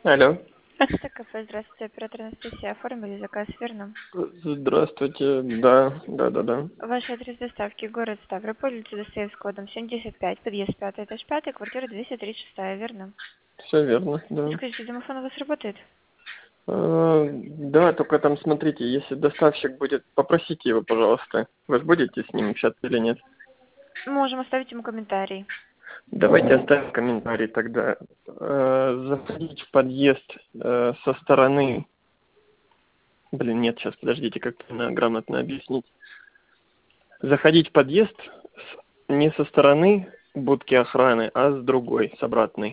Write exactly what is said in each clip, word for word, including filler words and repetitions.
Алло. Это кафе, здравствуйте, оператор Анастасия. Оформили заказ, верно? Здравствуйте. Да, да, да, да. Ваш адрес доставки город Ставрополь, улица Достоевского, дом семьдесят пять, подъезд пятый, этаж пятый, квартира двести тридцать шесть, верно? Все верно, да. Скажите, домофон у вас работает? Э, Да, только там смотрите, если доставщик будет, попросите его, пожалуйста. Вы же будете с ним общаться или нет? Можем оставить ему комментарий. Давайте оставим комментарий тогда. Э, Заходить в подъезд э, со стороны... Блин, нет, сейчас, подождите, как правильно грамотно объяснить. Заходить в подъезд с- не со стороны будки охраны, а с другой, с обратной.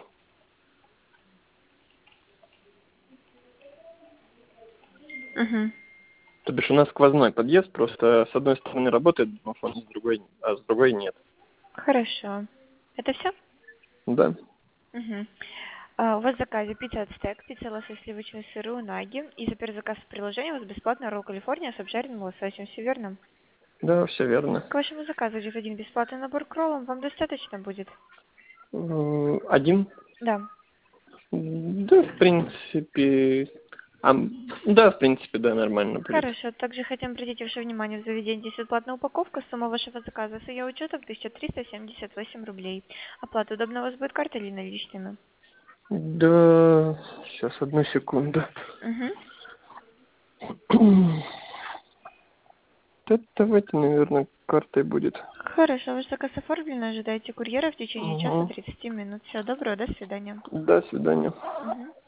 Угу. То бишь у нас сквозной подъезд, просто с одной стороны работает домофон, с другой, а с другой нет. Хорошо. Это все? Да. Угу. А, у вас в заказе пицца от стек, пицца лосось сливочный сыр и унаги. И за первый заказ в приложении у вас бесплатно ролл Калифорния с обжаренным лососем. Все верно? Да, все верно. К вашему заказу идет один бесплатный набор к роллам. Вам достаточно будет? М, Один? Да. Да, в принципе... а, да, в принципе, да, нормально будет. Хорошо. Также хотим обратить ваше внимание, в заведении есть бесплатная упаковка. Сумма вашего заказа с ее учетом тысяча триста семьдесят восемь рублей. Оплата удобна у вас будет картой или наличными? Да, сейчас, одну секунду. Угу. Да, давайте, наверное, картой будет. Хорошо. Ваш заказ оформлен. Ожидайте курьера в течение часа Угу. тридцати минут. Всего доброго. До свидания. До свидания. Угу.